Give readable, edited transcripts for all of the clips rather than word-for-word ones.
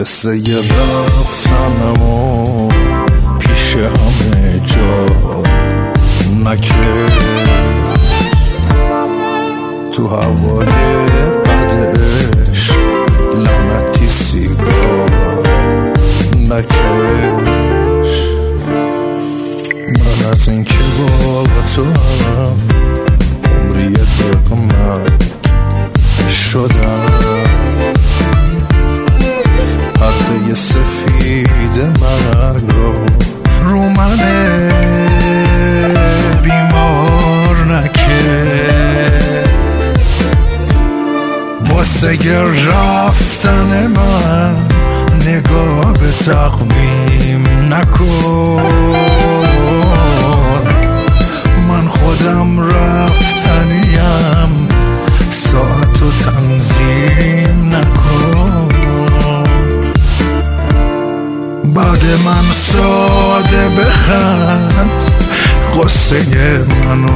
قصه رفتنمو پیش همه جا نکش، تو هوای بدش لعنتی سیگار نکش. من از این که با تو هم عمری دقیق مرگ شدم، پرده سفید مرگ رو من بیمار نکش. واسه رفتن من نگاه به تقویم نکن، من خودم رفتنیم، ساعتو تنظیم نکن. بعد من ساده بخند، قصه منو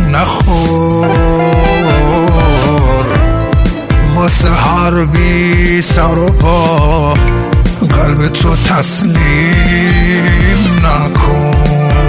نخور، واسه هر بی سر و پا قلب تو تسلیم نکن.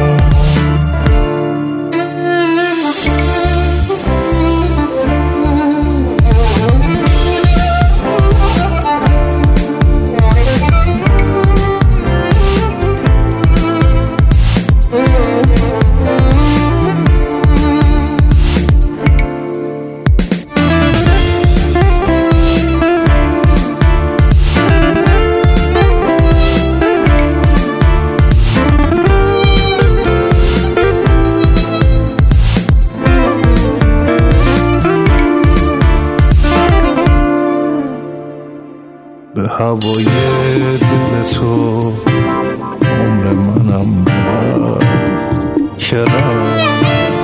به هوای دل تو عمر منم رفت که رفت،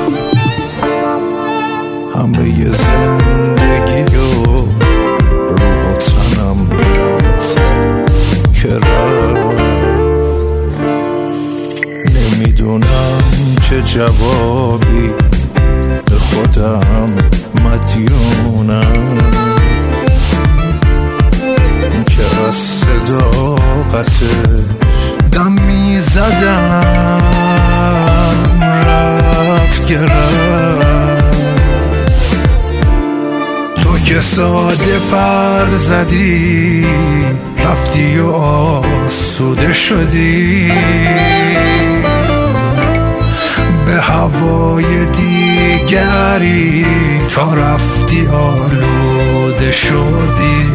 همه ی زندگی و روح و تنم رفت که رفت. نمیدونم چه جوابی به خودم مدیونم، که از صداقتش دم میزدم رفت که رفت. تو که ساده پر زدی رفتی و آسوده شدی، به هوای دیگری تا رفتی آلوده شدی.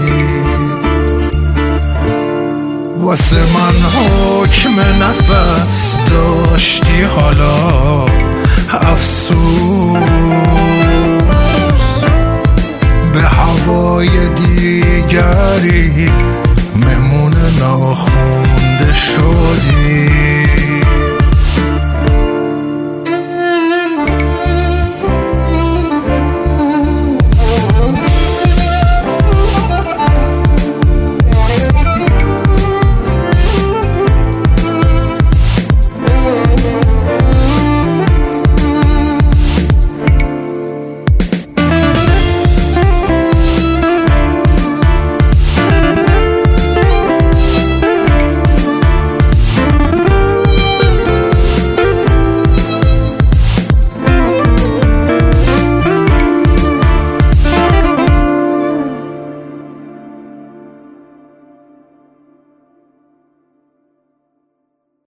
واسه من حکم نفس داشتی حالا افسوس، به هوای دیگری مهمون ناخونده شدی.